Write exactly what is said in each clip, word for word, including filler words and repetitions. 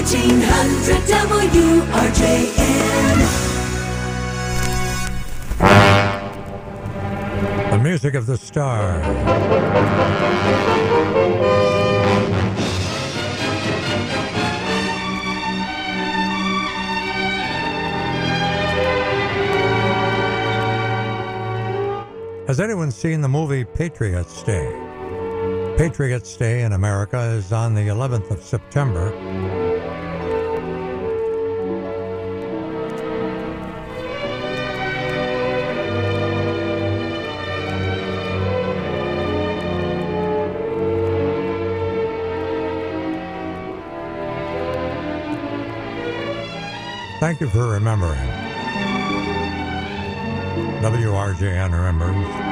fourteen hundred W R J N. The music of the stars. Has anyone seen the movie Patriots Day? Patriots Day in America is on the eleventh of September. Thank you for remembering. W R J N remembers.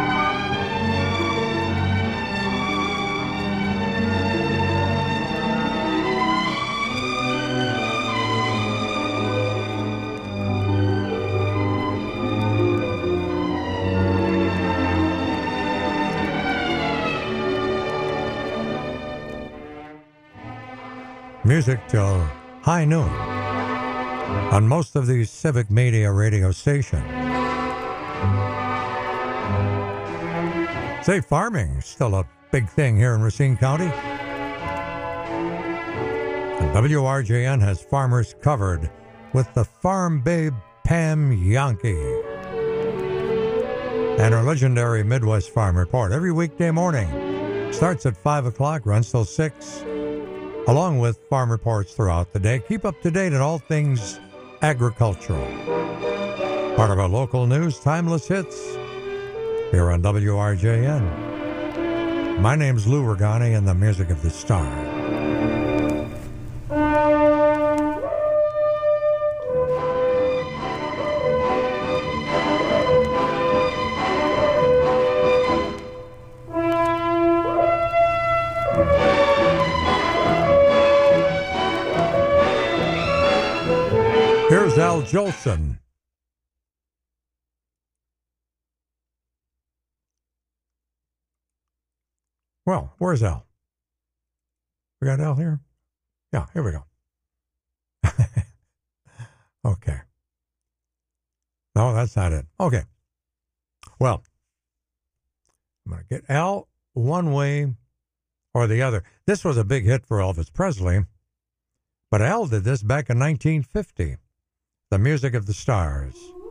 Music till high noon on most of these civic media radio stations. Say, farming still a big thing here in Racine County. And W R J N has farmers covered with the Farm Babe Pam Yankee and her legendary Midwest Farm Report every weekday morning. Starts at five o'clock, runs till six, along with farm reports throughout the day. Keep up to date on all things agricultural. Part of our local news, Timeless Hits, here on W R J N. My name's Lou Regani and the music of the star. Here's Al Jolson. Well, where's Al? We got Al here? Yeah, here we go. Okay. No, that's not it. Okay. Well, I'm going to get Al one way or the other. This was a big hit for Elvis Presley, but Al did this back in nineteen fifty. The music of the stars.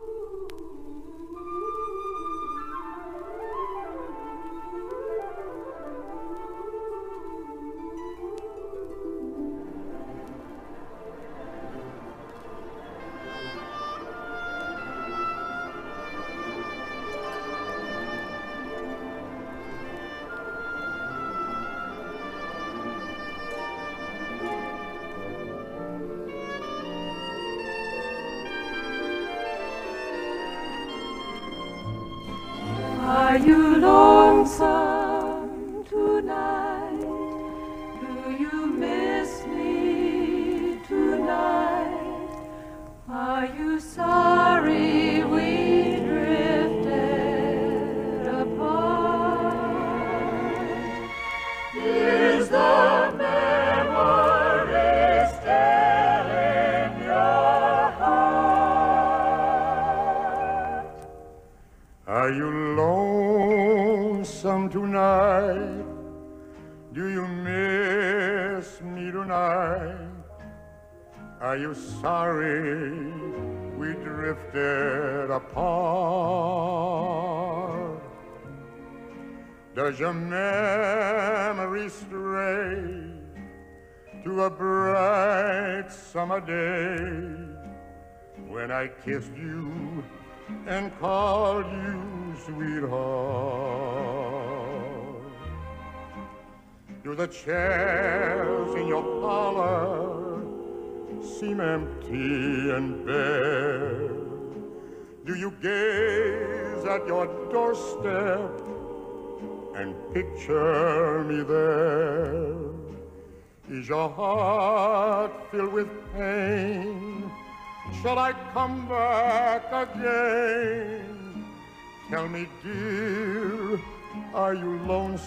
Are you lonesome tonight? Do you miss me tonight? Are you sorry we drifted apart? Is the memory still in your heart? Are you lonesome tonight? Do you miss me tonight? Are you sorry we drifted apart? Does your memory stray to a bright summer day when I kissed you and called you sweetheart? Do the chairs in your parlor seem empty and bare? Do you gaze at your doorstep and picture me there? Is your heart filled with pain? Shall I come back again? Tell me, dear, are you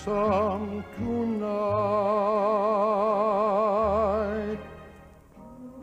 lonesome tonight?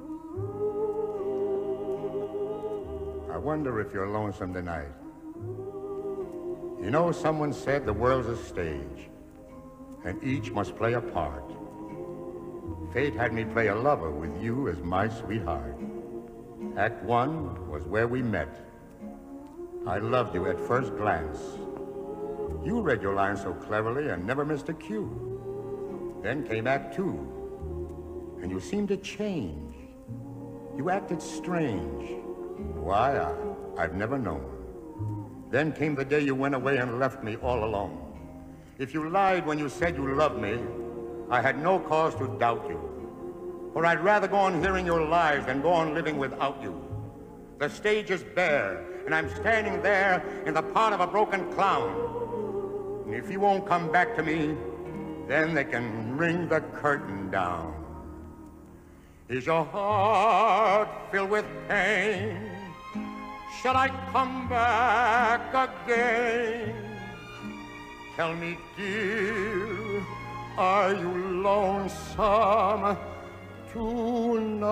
wonder if you're lonesome tonight. You know, someone said the world's a stage, and each must play a part. Fate had me play a lover with you as my sweetheart. Act one was where we met. I loved you at first glance. You read your lines so cleverly and never missed a cue. Then came Act two, and you seemed to change. You acted strange. Why, I, I've never known. Then came the day you went away and left me all alone. If you lied when you said you loved me, I had no cause to doubt you. For I'd rather go on hearing your lies than go on living without you. The stage is bare, and I'm standing there in the part of a broken clown. And if you won't come back to me, then they can ring the curtain down. Is your heart filled with pain? Shall I come back again? Tell me, dear, are you lonesome tonight?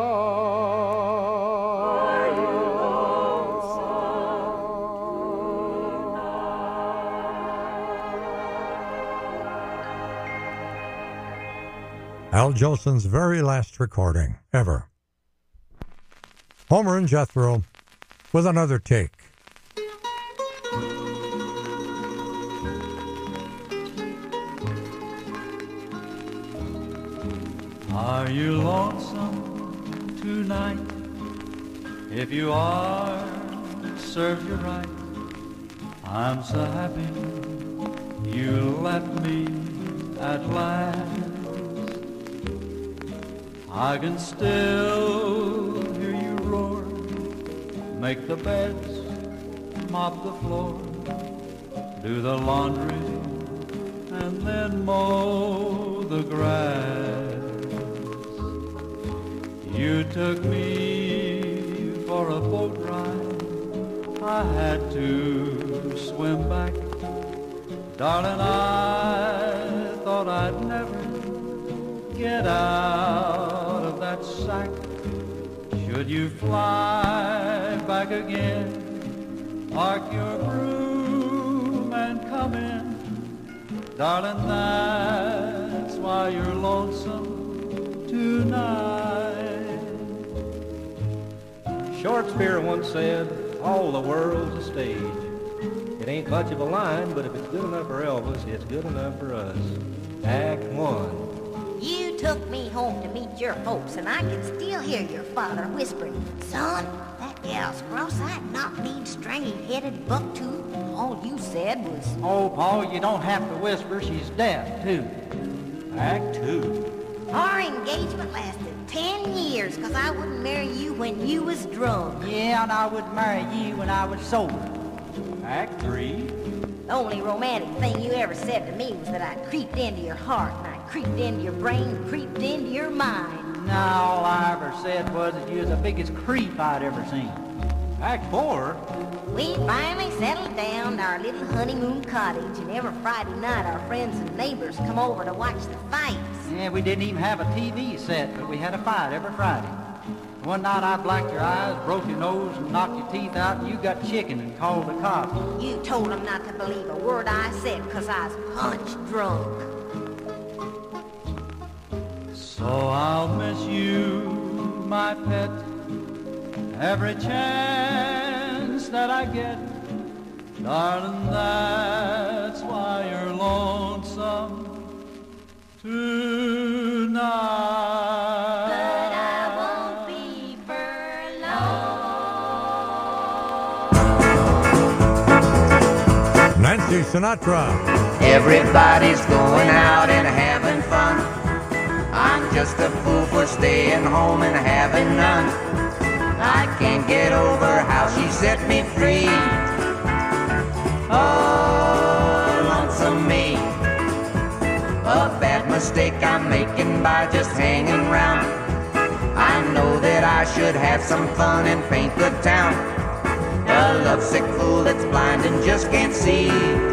Are you lonesome tonight? Al Jolson's very last recording ever. Homer and Jethro with another take. Are you lonesome tonight? If you are, serve you right. I'm so happy you left me at last. I can still hear you roar, make the beds, mop the floor, do the laundry, and then mow the grass. You took me for a boat ride, I had to swim back. Darling, I thought I'd never get out of that sack. Should you fly back again, park your broom and come in. Darling, that's why you're lonesome tonight. Shakespeare once said, all the world's a stage. It ain't much of a line, but if it's good enough for Elvis, it's good enough for us. Act one. You took me home to meet your folks, and I can still hear your father whispering, son, that gal's cross-eyed, knock-kneed, stringy-headed, buck-toothed. All you said was, Oh, Paul, you don't have to whisper, she's deaf, too. Act two. our engagement lasted ten years, because I wouldn't marry you when you was drunk. Yeah, and I would marry you when I was sober. Act three. The only romantic thing you ever said to me was that I creeped into your heart, and I creeped into your brain, and creeped into your mind. No, all I ever said was that you was the biggest creep I'd ever seen. Act four. We finally settled down to our little honeymoon cottage, and every Friday night our friends and neighbors come over to watch the fights. Yeah, we didn't even have a T V set, but we had a fight every Friday. One night I blacked your eyes, broke your nose, and knocked your teeth out, and you got chicken and called the cops. You told them not to believe a word I said, because I was punch drunk. So I'll miss you, my pet, every chance that I get. Darling, that's why you're lonesome tonight. But I won't be for long. Nancy Sinatra. Everybody's going out and having fun. I'm just a fool for staying home and having none. I can't get over how she set me free. Oh, lonesome me. A bad mistake I'm making by just hanging round. I know that I should have some fun and paint the town. A lovesick fool that's blind and just can't see.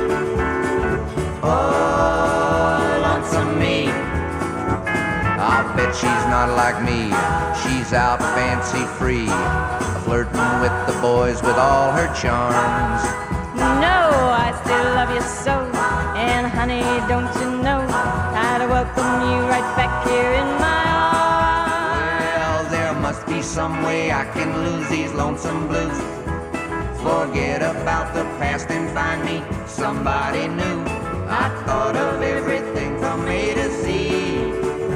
Oh, lonesome me. I'll bet she's not like me. She's out fancy free. flirting with the boys with all her charms. No, I still love you so, and honey, don't you know, I'd welcome you right back here in my arms. Well, there must be some way I can lose these lonesome blues. Forget about the past and find me somebody new. I thought of everything from A to Z.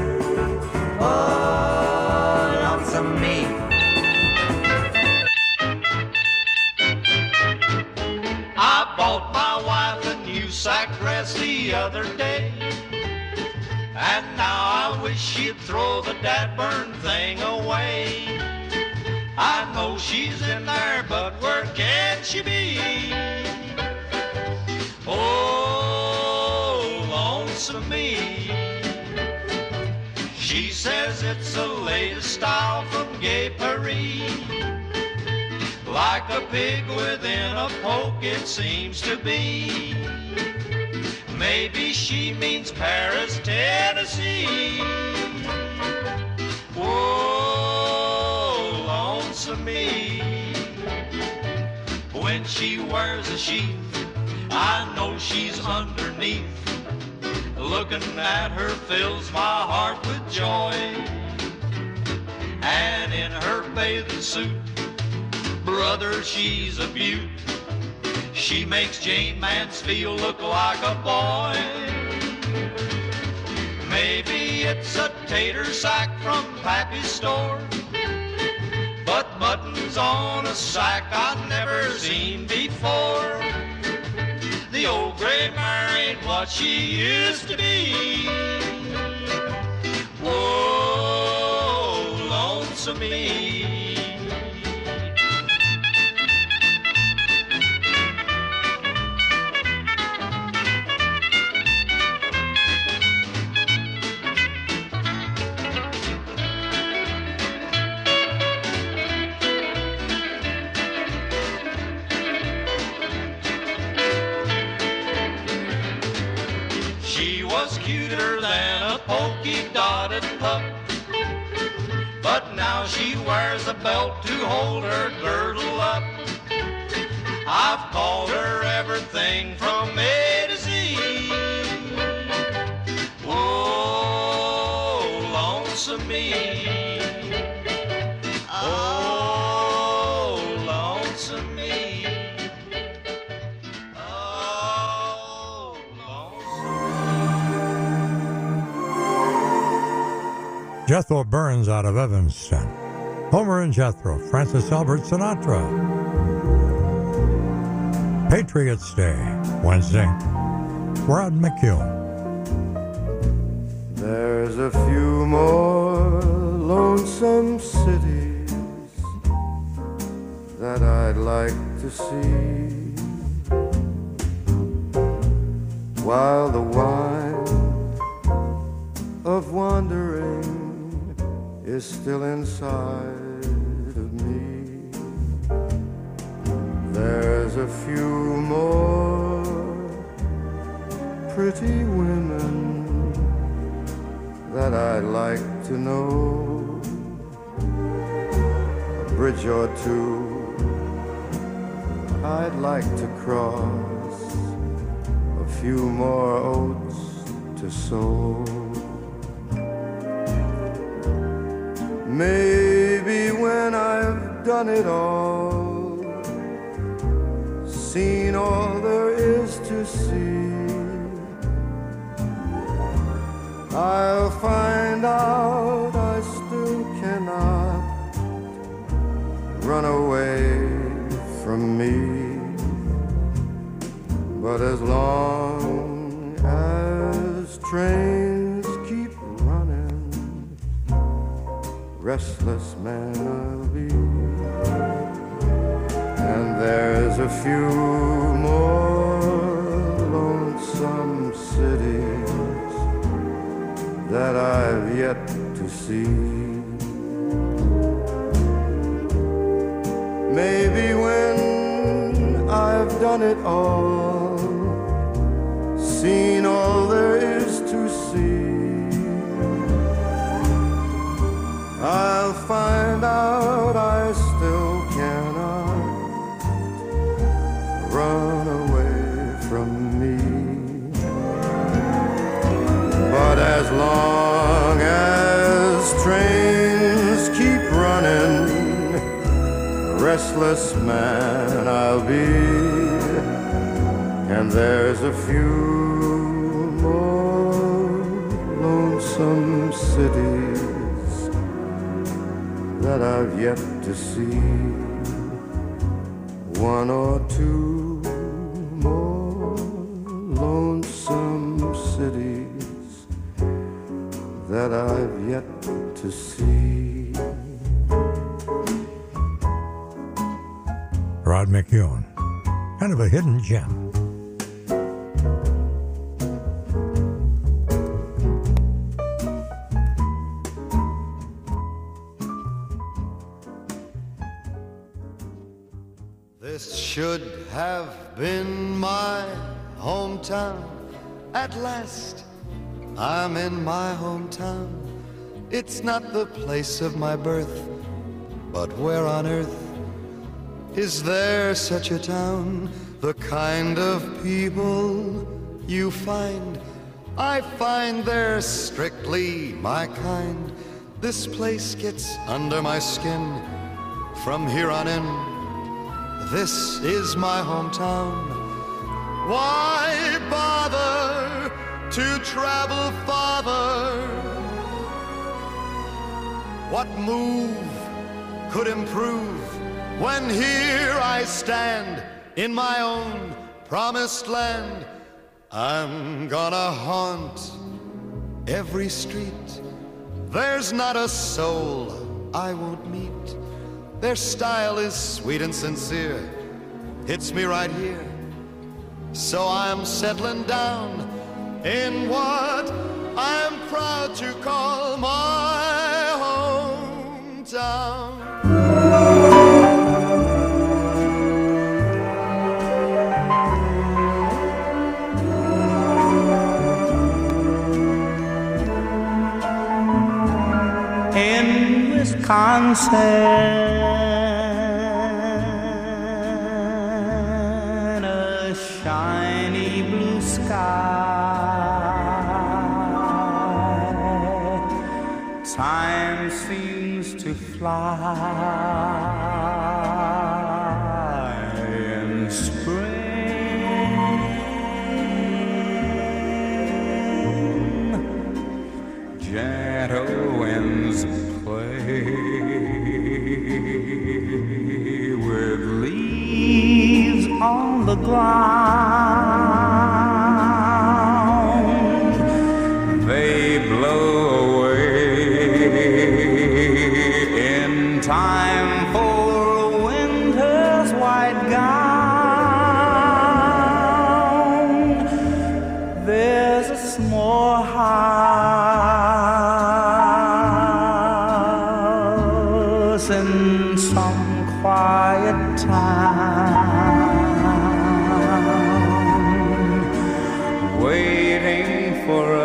Oh, lonesome me. I bought my wife a new sack dress the other day, and now I wish she'd throw the dad-burn thing away. I know she's in there, but where can she be? Oh, lonesome me. She says it's the latest style from Gay Paris. Like a pig within a poke it seems to be. Maybe she means Paris, Tennessee. Whoa, lonesome me. When she wears a sheath, I know she's underneath. Looking at her fills my heart with joy. And in her bathing suit, brother, she's a beaut. She makes Jane Mansfield look like a boy. Maybe it's a tater sack from Pappy's store, but buttons on a sack I've never seen before. The old gray mare ain't what she used to be. Whoa, lonesome me. Cuter than a polka-dotted pup, but now she wears a belt to hold her girdle up. I've called her everything from A to Z. Oh, lonesome me. Oh, lonesome me. Jethro Burns out of Evanston. Homer and Jethro, Francis Albert Sinatra. Patriots Day, Wednesday. Rod McKeown. There's a few more lonesome cities that I'd like to see, while the wine of wandering is still inside of me. There's a few more pretty women that I'd like to know, a bridge or two I'd like to cross, a few more oats to sow. Maybe when I've done it all, seen all there is to see, I'll find out I still cannot run away from me. But as long as trains keep running, restless man I'll be. And there's a few more lonesome cities that I've yet to see. Maybe when I've done it all, seen all there is to see, I'll find out I still restless man I'll be. And there's a few more lonesome cities that I've yet to see. One or two more lonesome cities that I've yet to see. Rod McKuen, kind of a hidden gem. This should have been my hometown. At last, I'm in my hometown. It's not the place of my birth, but where on earth is there such a town? The kind of people you find, I find they're strictly my kind. This place gets under my skin. From here on in, this is my hometown. Why bother to travel farther? What move could improve when here I stand in my own promised land? I'm gonna haunt every street. There's not a soul I won't meet. Their style is sweet and sincere, hits me right here. So I'm settling down in what I'm proud to call my hometown. In Wisconsin, a shiny blue sky, time seems to fly in spring, gentle winds play with leaves on the ground. They blow away in time for winter's white gown. There's a small house in some quiet town, waiting for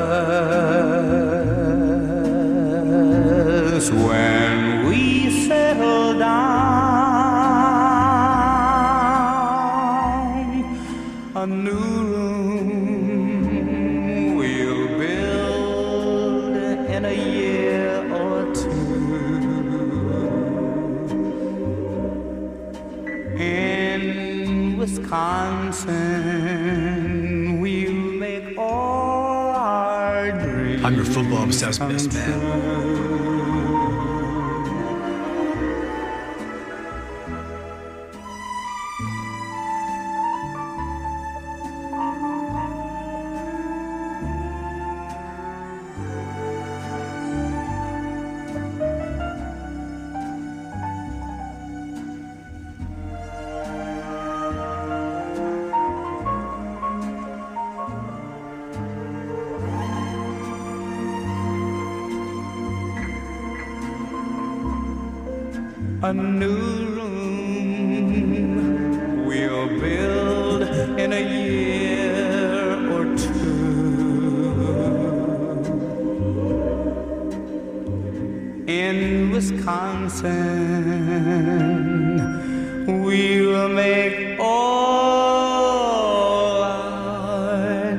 us when we settle down. A new room we'll build in a year or two. In Wisconsin, we'll make all our dreams. I'm your football obsessed best man. A new room we'll build in a year or two. In Wisconsin, we'll make all our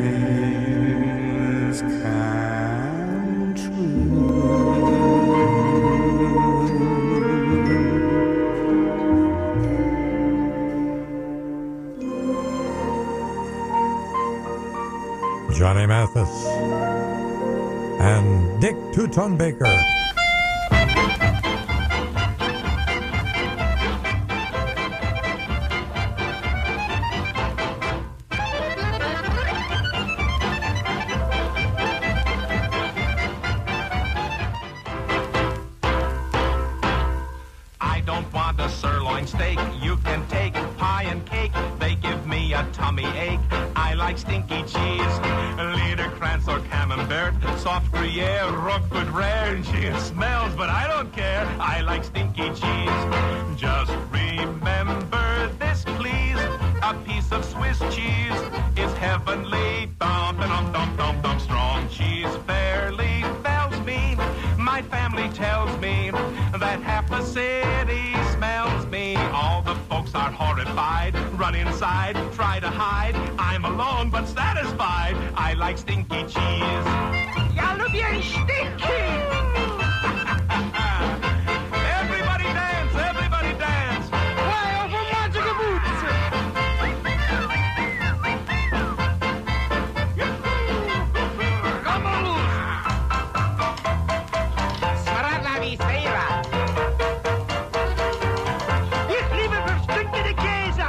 dreams come true. Johnny Mathis, and Dick Two-Ton Baker. I don't want a sirloin steak. You can take pie and cake. They give me a tummy ache. I like stinky cheese, Liederkranz or Camembert, soft Gruyere, Roquefort rare, and she smells, but I don't care. I like stinky cheese. Just remember this, please. A piece of Swiss cheese is heavenly. Dum dum dum dum dum. Strong cheese fairly fells me. My family tells me that half the city smells me. All the folks are horrified, run inside, try to hide. I'm alone but satisfied. I like stinky cheese. Ja, look bien stinky. Everybody dance, everybody dance. Why over magic boots? Come on loose. Smaragda mi sera. Ich liebe verstinkende Käse.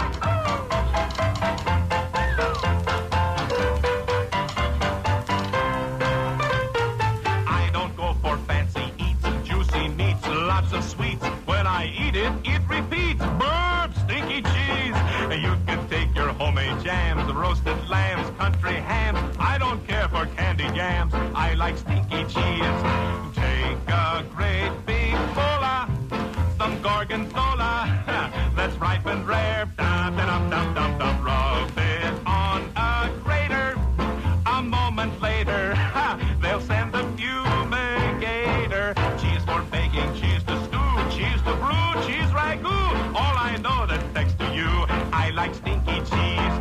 I don't go for fancy eats, juicy meats, lots of sweets. When I eat it, it repeats. Burp, stinky cheese. You can take your homemade jams, roasted lambs, country hams. I don't care for candied yams. I like stinky cheese. Take a great big bola, some gorgonzola that's ripe and rare. Dum dum dum dum dum. Rub it on a grater. A moment later, they'll send the fumigator. Cheese for baking, cheese to stew, cheese to brew, cheese ragout. All I know that next to you, I like stinky cheese.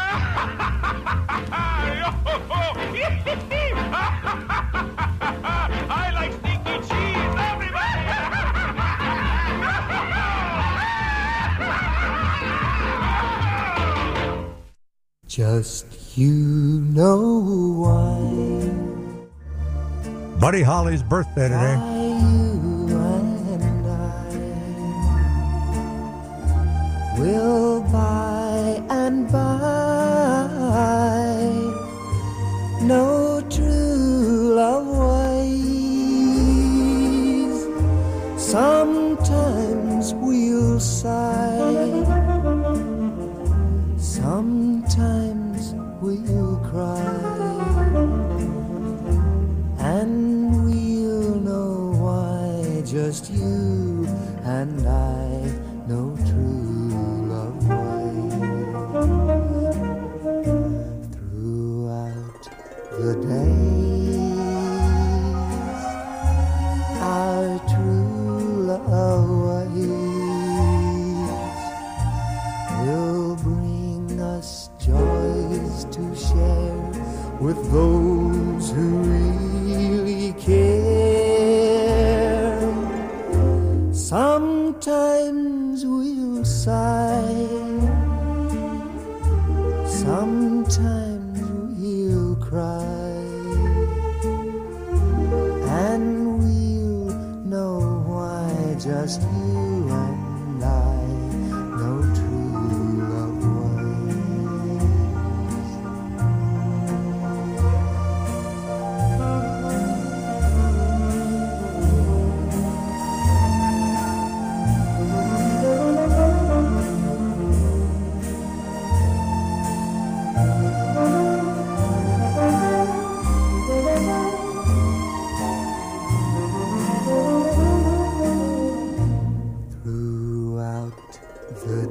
I like stinky cheese, everybody. Just you know why. Buddy Holly's birthday today. Will by and by no true love ways. Sometimes we'll sigh, sometimes we'll cry, and we'll know why. Just you and I know true love ways. Throughout the days, our true love ways will bring us joys to share with those who really care. Sometimes we'll sigh, sometimes we'll cry, and we'll know why. Just you and I know true love throughout the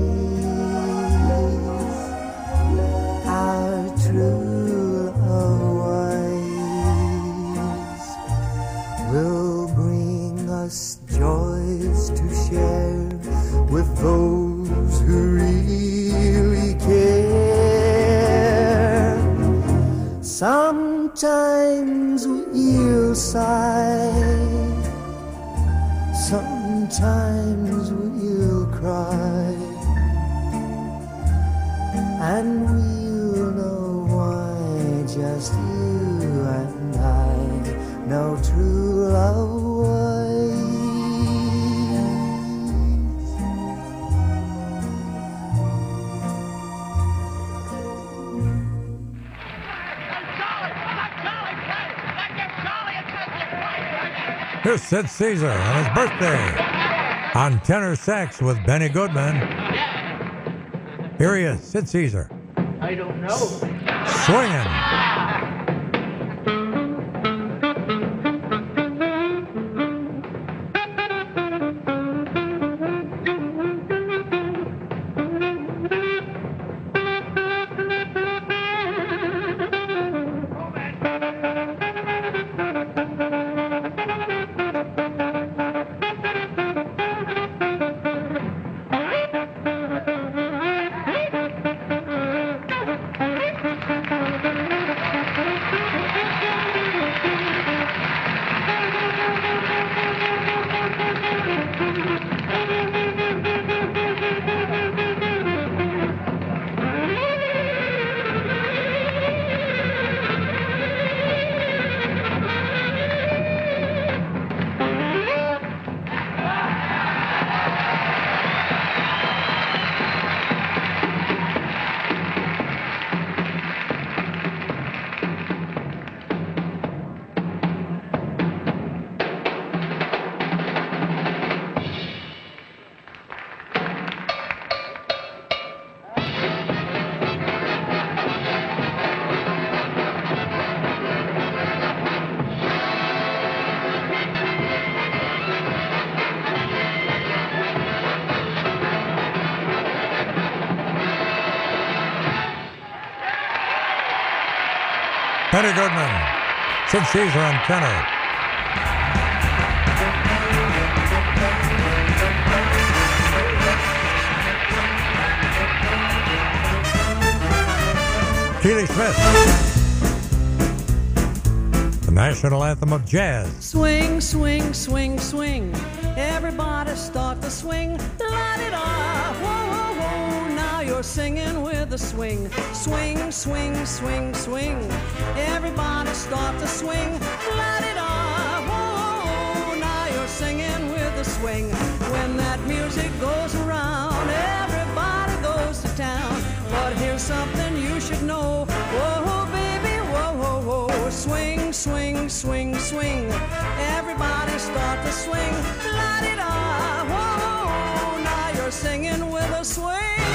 days, our true love ways will bring us joys to share with those who really care. Sometimes we'll sigh, sometimes we'll cry, and we'll know why. Just Here's Sid Caesar on his birthday on tenor sax with Benny Goodman. Here he is, Sid Caesar. I don't know. Swinging. Benny Goodman, Sid Caesar on tenor. Keely Smith, the national anthem of jazz. Swing, swing, swing, swing. Everybody start to swing. La-di-da, whoa, whoa, whoa. Now you're singing with the swing. Swing, swing, swing, swing. Everybody start to swing. La-di-da, whoa, whoa. Now you're singing with the swing. When that music goes around, everybody goes to town. But here's something you should know. Whoa, baby, whoa, whoa, whoa. Swing, swing, swing, swing. Everybody start to swing. La-di-da, whoa, now you're singing with a swing.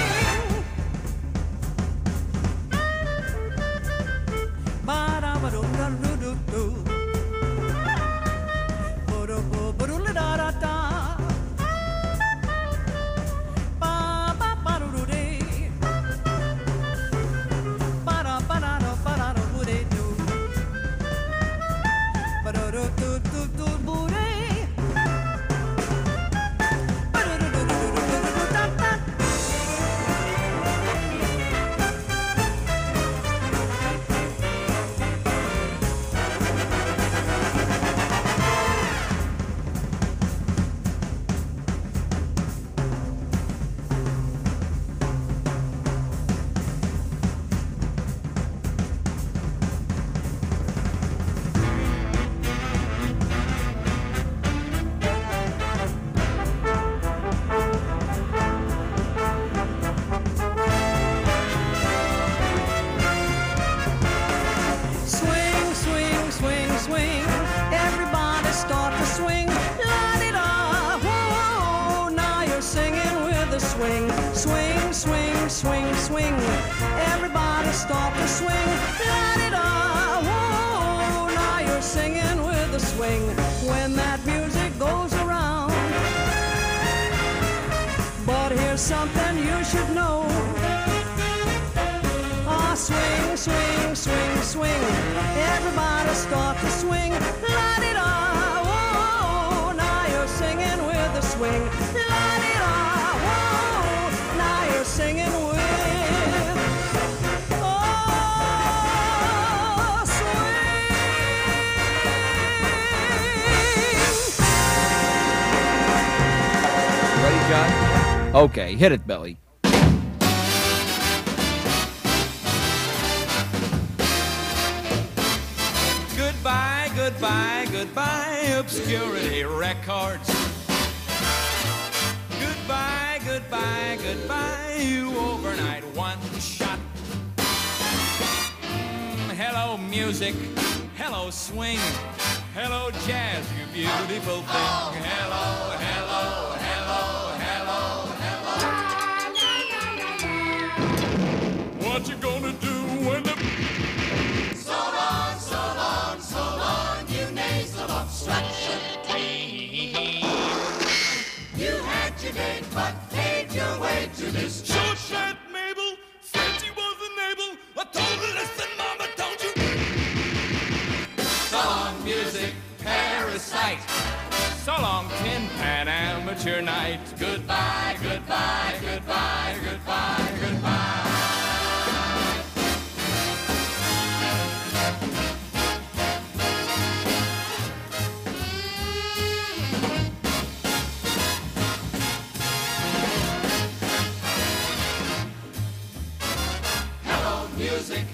Ba-da-ba-dum-da-doo-doo-doo. Ba-da-ba-ba-doo-la-da-da-da. Ba-ba-ba-doo-doo-dee. Ba-da-ba-da-da-ba-da-doo-dee-doo. Ba-da-doo-doo-doo-doo-doo-dee. Swing, swing, swing, swing. Everybody start to swing. La-di-da, whoa, now you're singing with the swing. Swing, swing, swing, swing. Everybody start to swing. La-di-da, whoa, now you're singing with the swing. When that music goes around. But here's something you should know. Ah, swing, swing, swing, swing. Everybody start to swing. La-di-da, whoa, now you're singing with the swing. La-di-da, whoa, now you're singing with oh, swing. Ready, John? Okay, hit it, Billy. Goodbye, goodbye, goodbye, Obscurity Records. Goodbye, goodbye, goodbye, you overnight one shot. Mm, hello, music. Hello, swing. hello, jazz, you beautiful thing. Oh, hello, hello, hello, hello, hello. What you gonna do when the... So long, so long, so long, you nasal obstruction team. You had your date, but paved your way to this short shirt Mabel said she wasn't able. I told her, listen, mama, don't you... Song, music, parasite. So long, Tin Pan Amateur Night. Goodbye, goodbye, goodbye, goodbye, goodbye. Hello, music.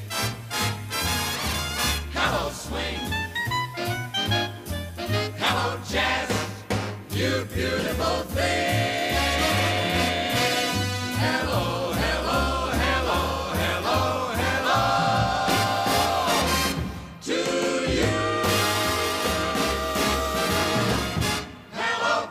Hello, swing. Hello, jazz, you beautiful thing. Hello, hello, hello, hello, hello to you. Hello,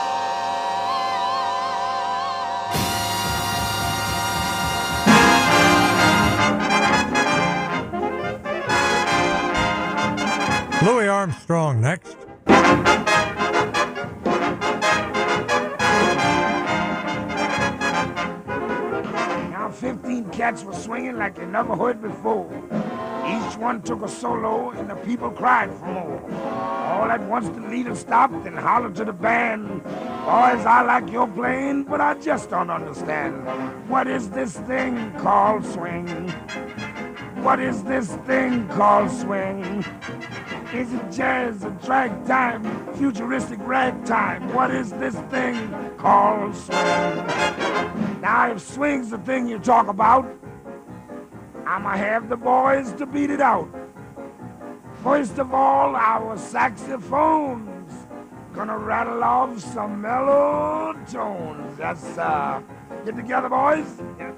Louis Armstrong next. Now fifteen cats were swinging like they never heard before. Each one took a solo and the people cried for more. All at once the leader stopped and hollered to the band, boys, I like your playing, but I just don't understand. What is this thing called swing? What is this thing called swing? Is it jazz, a drag time, futuristic ragtime? What is this thing called swing? Now, if swing's the thing you talk about, I'ma have the boys to beat it out. First of all, our saxophones gonna rattle off some mellow tones. That's, uh, get together, boys. Yeah.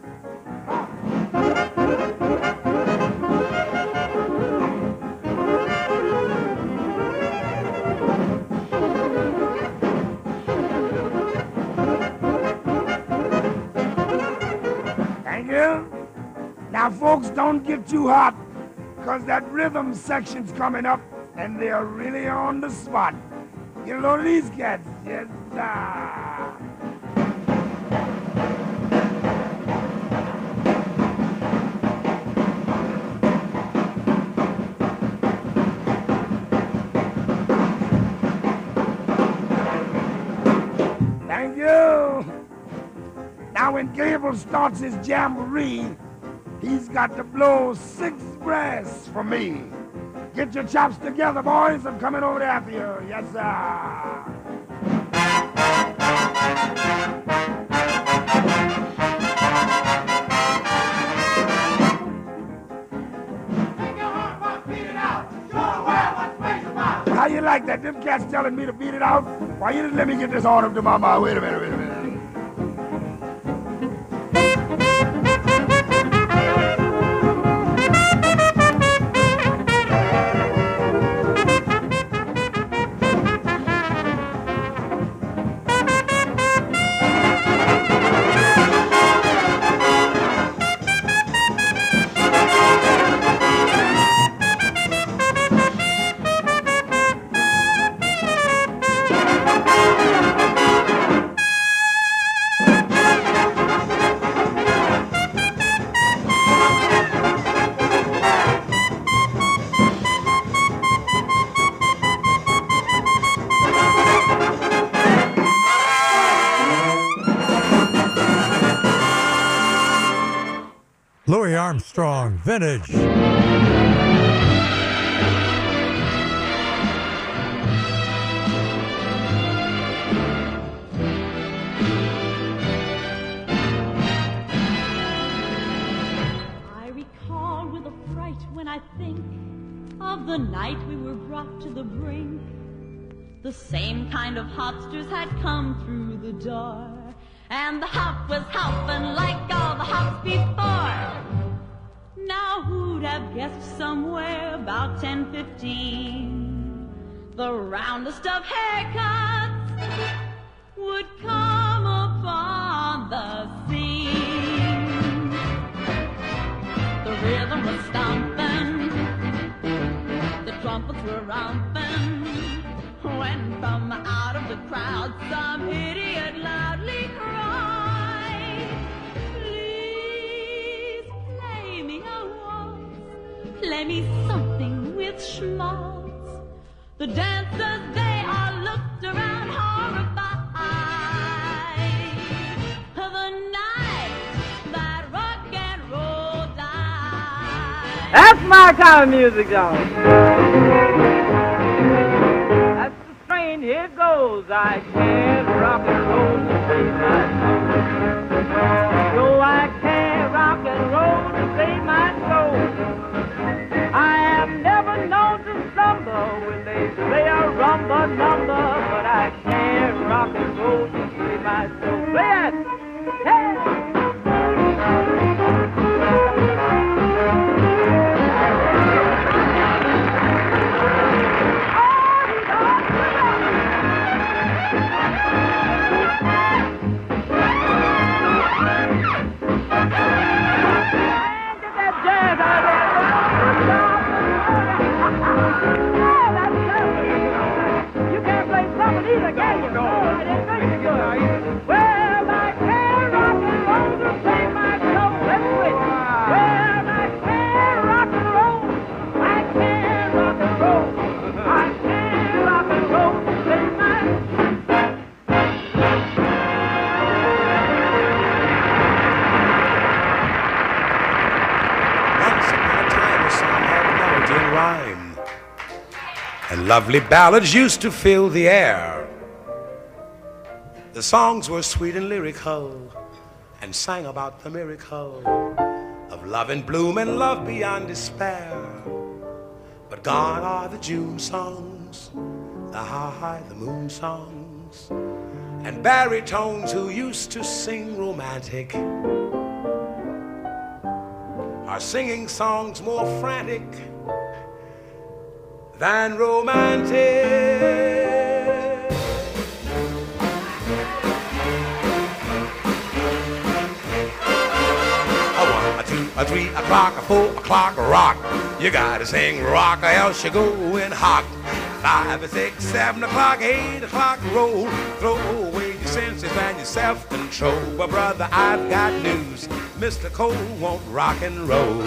Now, folks, don't get too hot, because that rhythm section's coming up, and they're really on the spot. Get a load of these cats. Yes, sir. Thank you. Now, when Gable starts his jamboree, he's got to blow six brass for me. Get your chops together, boys. I'm coming over there after you. Yes, sir. How you like that? Them cats telling me to beat it out? Why, you just let me get this order to my mouth. Wait a minute, wait a minute. Louis Armstrong, Vintage. I recall with a fright when I think of the night we were brought to the brink. The same kind of hopsters had come through the door, and the hop was hopping like all the hops before. Now who'd have guessed somewhere about ten fifteen the roundest of haircuts would come upon the scene. The rhythm was stomping, the trumpets were romping, when from out of the crowd some idiot loudly cried, "Please play me a waltz, play me something with schmaltz." The dancers, they all looked around horrified. The night that rock and roll died. That's my kind of music, y'all. That's the strain, here goes. I can't rock and roll to save my soul. No, I can't rock and roll to save my soul. I have never known to slumber when they play a rumba number, but I can't rock and roll to save my soul. Play it! Hey! Lovely ballads used to fill the air. The songs were sweet and lyrical and sang about the miracle of love in bloom and love beyond despair. But gone are the June songs, the high, the moon songs, and baritones who used to sing romantic are singing songs more frantic than romantic. A one, a two, a three o'clock, a four o'clock rock. You gotta sing rock or else you go in hock. Five, six, seven o'clock, eight o'clock roll. Throw away your senses and your self-control. But brother, I've got news. Mister Cole won't rock and roll.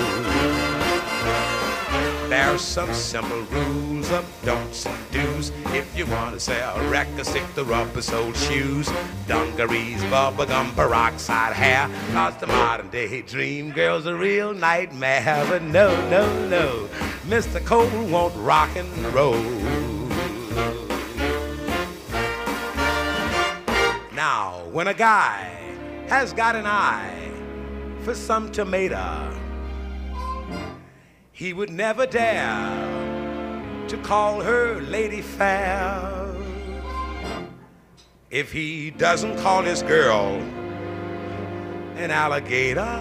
There's some simple rules of don'ts and do's. If you want to sell a record, stick to rubber-soled shoes, dungarees, bubblegum, peroxide hair. Cause the modern day dream girl's a real nightmare. But no, no, no, Mister Cole won't rock and roll. Now, when a guy has got an eye for some tomato, he would never dare to call her Lady Fair if he doesn't call his girl an alligator.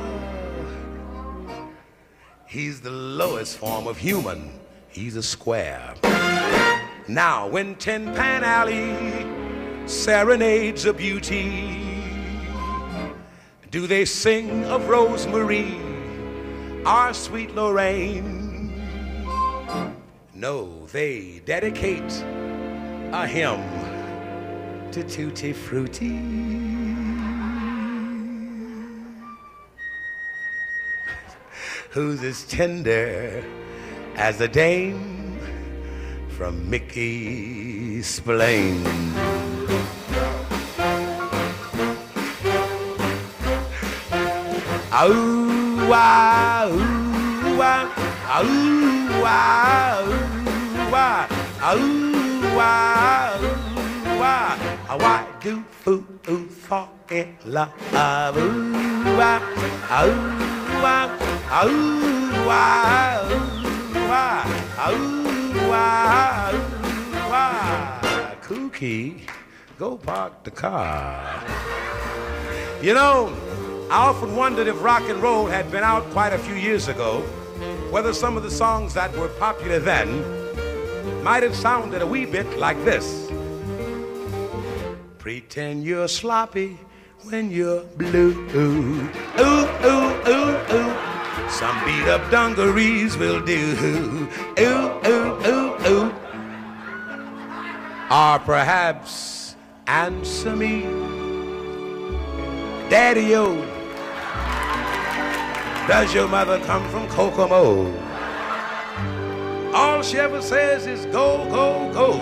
He's the lowest form of human. He's a square. Now, when Tin Pan Alley serenades a beauty, do they sing of Rosemary, our sweet Lorraine? No, they dedicate a hymn to Tutti Frutti. Who's as tender as a dame from Mickey Spillane. Ooh, ah, ooh, ah, ooh, ah, ooh, ah, ooh, ah, ooh, ah. Why do fools fall in love? Ooh, ah, ooh, ah, ooh, ah, ooh, ah, ooh, ah, ooh, ah. Kooky, go park the car. You know, I often wondered if rock and roll had been out quite a few years ago, whether some of the songs that were popular then might have sounded a wee bit like this. Pretend you're sloppy when you're blue. Ooh, ooh, ooh, ooh. Some beat up dungarees will do. Ooh, ooh, ooh, ooh. Or perhaps answer me, Daddy-o, does your mother come from Kokomo? All she ever says is go, go, go.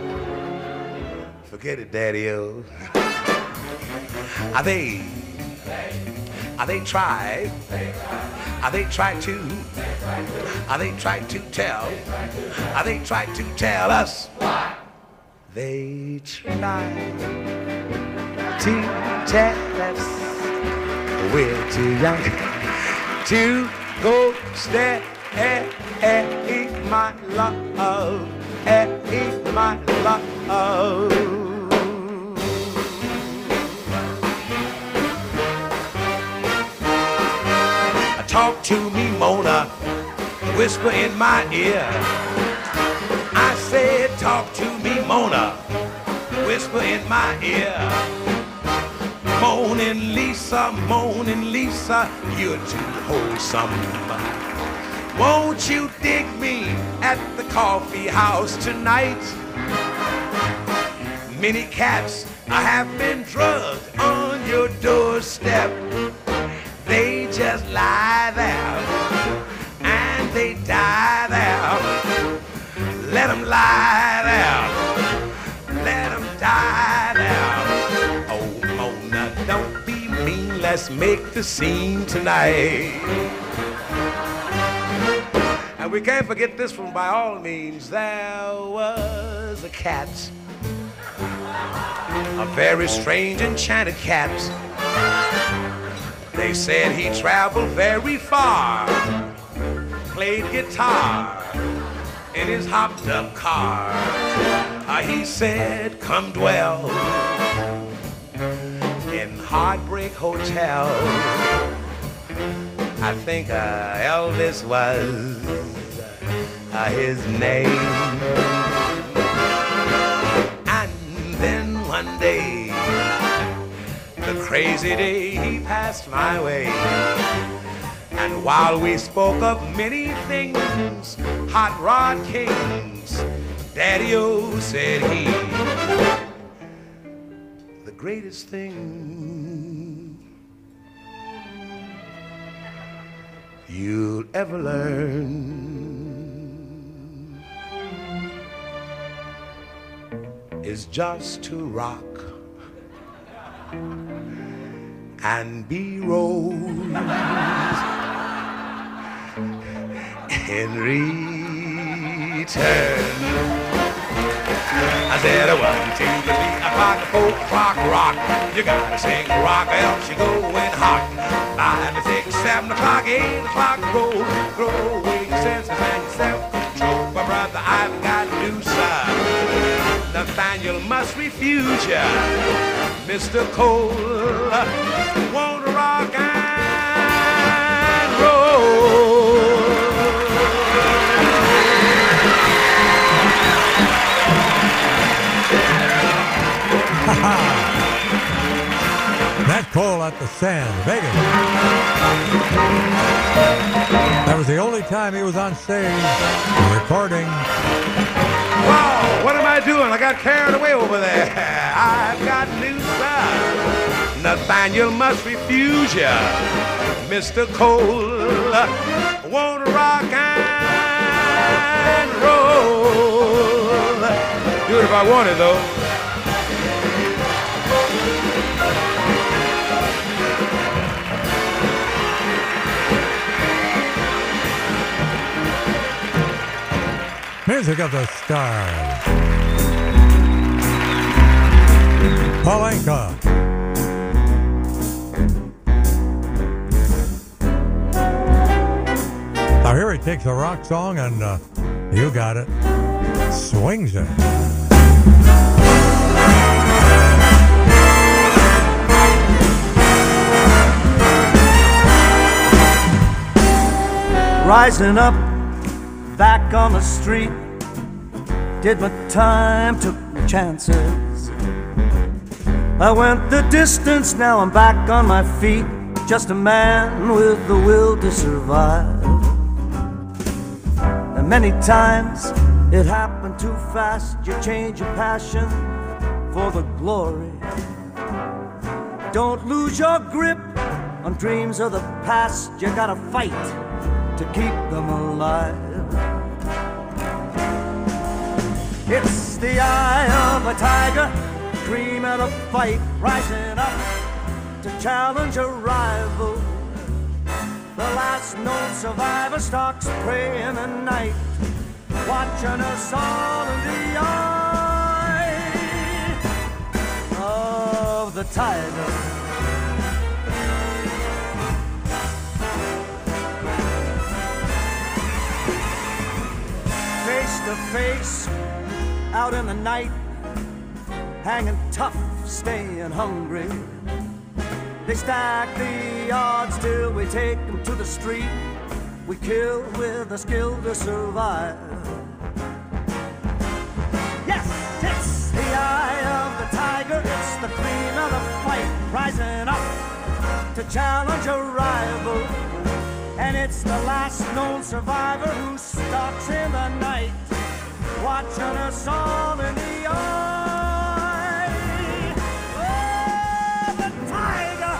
Forget it, Daddy-o. Are they, are they try, are they try to, are they try to tell, are they try to tell us why? They try to tell us we're too young to go stay, eh, eh, my love, eh, my love. Talk to me, Mona, whisper in my ear. I said, talk to me, Mona, whisper in my ear. Moaning Lisa, moaning Lisa, you're too wholesome. Won't you dig me at the coffee house tonight? Many cats have been drugged on your doorstep. They just lie there and they die there. Let them lie there, let them die there. Oh, Mona, don't be mean, let's make the scene tonight. And we can't forget this one by all means. There was a cat, a very strange enchanted cat. They said he traveled very far, played guitar in his hopped up car. Uh, he said, come dwell in Heartbreak Hotel. I think uh, Elvis was uh, his name. And then one day, the crazy day he passed my way. And while we spoke of many things, hot rod kings, Daddy-o, said he, the greatest thing you'll ever learn is just to rock and be rolled in return. I said a one, two, three, o'clock, four o'clock, rock. You gotta sing rock, else you're going hot. Five, six, seven o'clock, eight o'clock, roll, grow away your senses and your self-control. My brother, I've got news, sir. Nathaniel must refuse ya. Mister Cole, won't rock and roll. Nat Cole at the Sands, Vegas. That was the only time he was on stage recording. Wow, what am I doing? I got carried away over there. I've got news, sir. Nathaniel must refuse ya. Mister Cole won't rock and roll. Do it if I wanted, though. Music of the Stars. Palenka. Now here he takes a rock song and uh, you got it, swings it. Rising up back on the street, did my time, took my chances. I went the distance, now I'm back on my feet. Just a man with the will to survive. And many times it happened too fast. You change your passion for the glory. Don't lose your grip on dreams of the past. You gotta fight to keep them alive. It's the eye of a tiger, dream of the fight, rising up to challenge a rival. The last known survivor stalks prey in the night, watching us all in the eye of the tiger. Face to face, out in the night, hanging tough, staying hungry. They stack the odds till we take them to the street. We kill with the skill to survive. Yes, it's the eye of the tiger, it's the cream of the fight, rising up to challenge a rival. And it's the last known survivor who stalks in the night, watching us all in the eye of the tiger.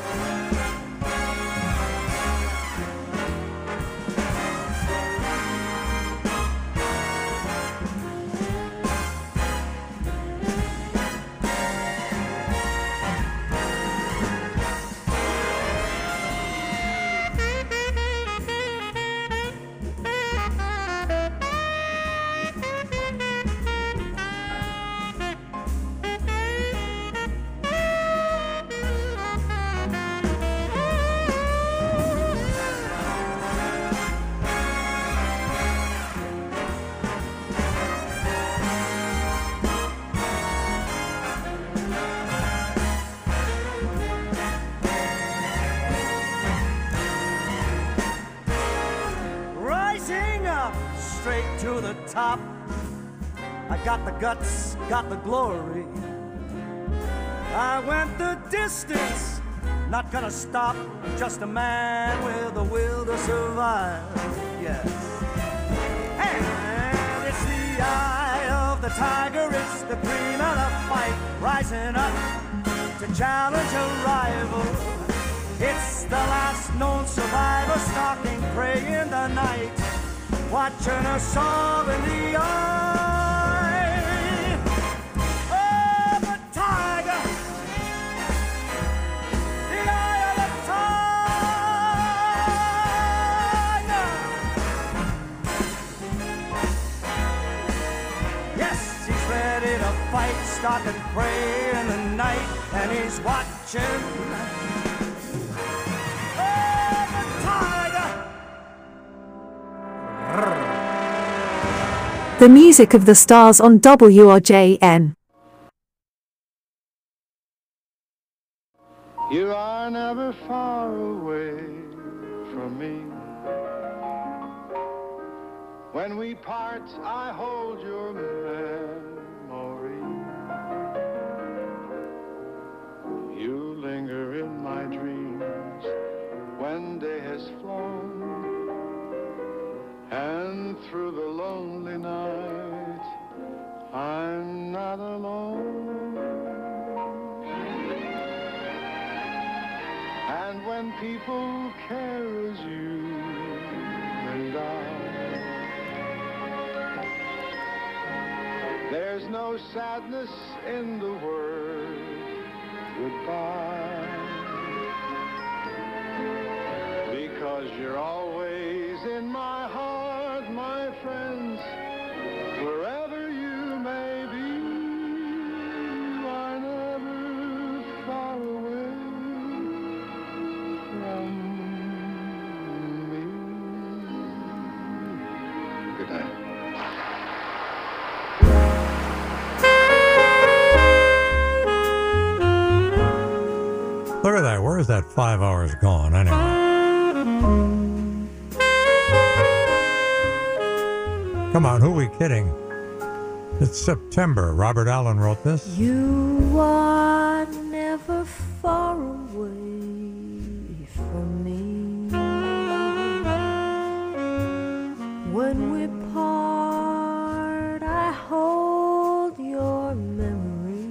To the top, I got the guts, got the glory. I went the distance, not gonna stop. Just a man with a will to survive. Yes, and it's the eye of the tiger, it's the cream of the fight, rising up to challenge a rival. It's the last known survivor, stalking prey in the night, watching us all in the eye of the tiger. The eye of the tiger. Yes, he's ready to fight, stalking prey in the night, and he's watching the tiger. The music of the stars on W R J N. You are never far away from me. When we part, I hold your memory. You linger in my dreams when day has flown, and through the lonely night, I'm not alone. And when people care as you and I, there's no sadness in the word goodbye, because you're always in my heart, my friends, wherever you may be. You are never far away from me. Good night. Look at that. Where is that five hours gone anyway? Come on, who are we kidding? It's September. Robert Allen wrote this. You are never far away from me. When we part, I hold your memory.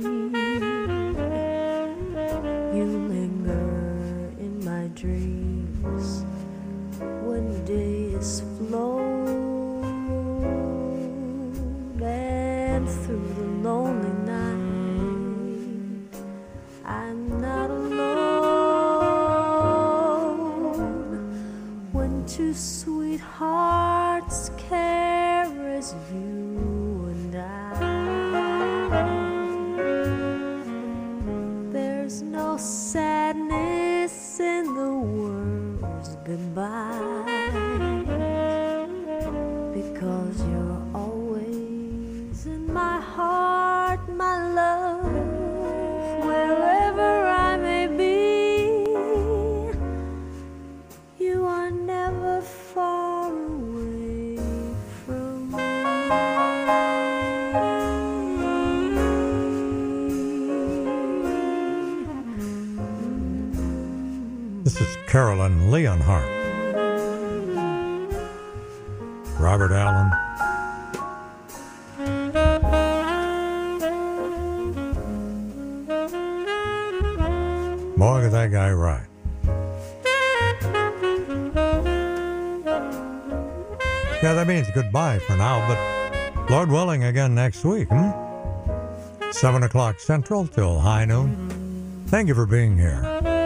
You linger in my dreams when days flow. And through the lonely night, I'm not alone. When two sweethearts care as you and I, there's no sadness in the words goodbye, because you're always in my heart, my love, wherever I may be. You are never far away from me. This is Carolyn Leonhardt. Robert Allen. Boy, got that guy right. Yeah, that means goodbye for now, but Lord willing, again next week, hmm? seven o'clock Central till high noon. Thank you for being here.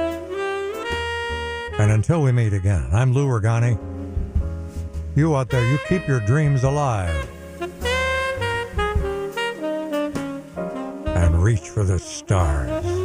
And until we meet again, I'm Lou Ragani. You out there, you keep your dreams alive. And reach for the stars.